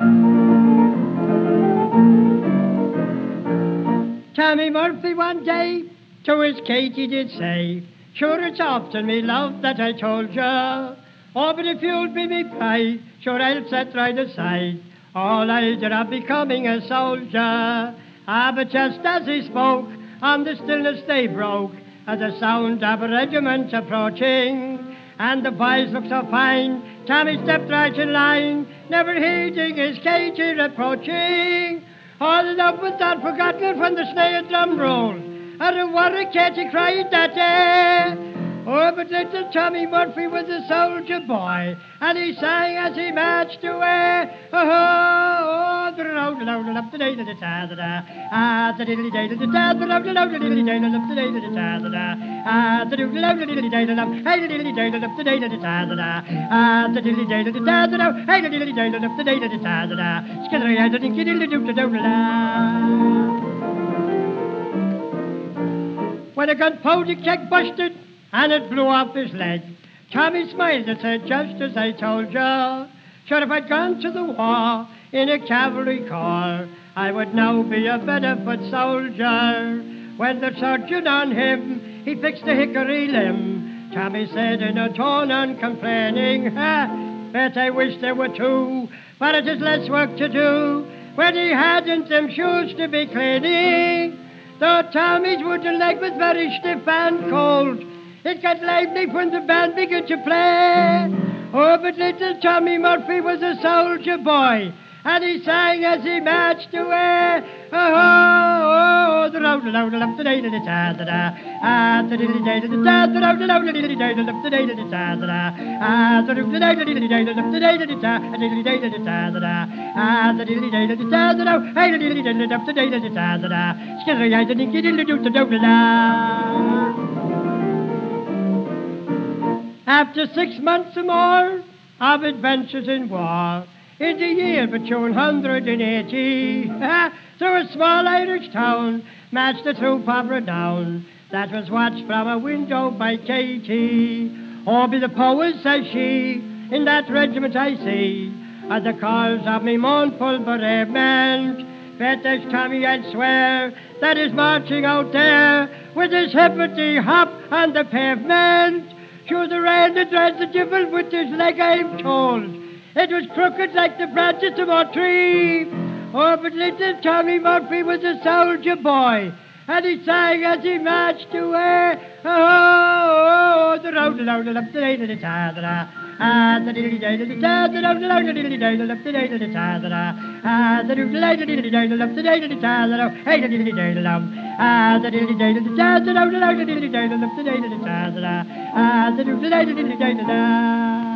Tommy Murphy one day to his Katie did say, sure it's often me love that I told ya. Oh, but if you'll be me pride, sure I'll set right aside all idea of becoming a soldier. Ah, but just as he spoke, on the stillness they broke, at the sound of a regiment approaching. And the boys looked so fine, Tommy stepped right in line, never heeding his Katie approaching. All the love was not forgotten when the snare drum rolled, and what a Katie cried that day. Oh, but little Tommy Murphy was a soldier boy, and he sang as he marched away. Oh, oh, the road, the road, up the day, the da da da. Ah, the diddly day, the da, the road, the road, the diddly day, up the day, the da da da. Ah, the diddly day, the diddly day, the hey, the diddly day, up the day, the da da da. Ah, the diddly day, the da da da. Hey, the diddly day, up the day, the da da da. Skiddery, I didn't get diddly do da da. When a gunpowder keg busted and it blew off his leg, Tommy smiled and said, just as I told you. Sure, if I'd gone to the war in a cavalry corps, I would now be a better foot soldier. When the sergeant on him, he fixed a hickory limb, Tommy said in a tone uncomplaining, bet I wish there were two, but it is less work to do when he hadn't them shoes to be cleaning. Though Tommy's wooden leg was very stiff and cold, it got lively when the band began to play. Oh, but little Tommy Murphy was a soldier boy, and he sang as he marched away. Oh, oh, oh, the road, the road, up the day, the da da da. Ah, the diddly day, the da, the road, the road, the diddly day, up the day, the da da da. Ah, the road, the day, the diddly day, up the day, the da, the diddly day, the da da da. Ah, the diddly day, the da da da. Hey, the diddly day, up the day, the da da da. Skiddery, I didn't get diddly do da da da. After 6 months or more of adventures in war, in the year between 180, through a small Irish town, marched a troop of renown that was watched from a window by Katie. Oh, be the powers, says she, in that regiment I see, are the cause of me mournful bereavement. Bet there's Tommy, I'd swear, that is marching out there with his hippity hop on the pavement. Through the rain that drives the devil with his leg, I'm told. It was crooked like the branches of a tree. Oh, but little Tommy Murphy was a soldier boy, and he sang as he marched away. Oh, oh, oh, the road, the road, up the day, the da da da. Ah, the diddly day, the da da da, the road, the diddly day, up the day, the da da da. Ah, the diddly day, the diddly day, up the day, the da da da. Hey, the diddly day, the lum. Ah, the diddly day, the da da da, the road, the diddly day, up the day, the da da da. Ah, the diddly day, the da.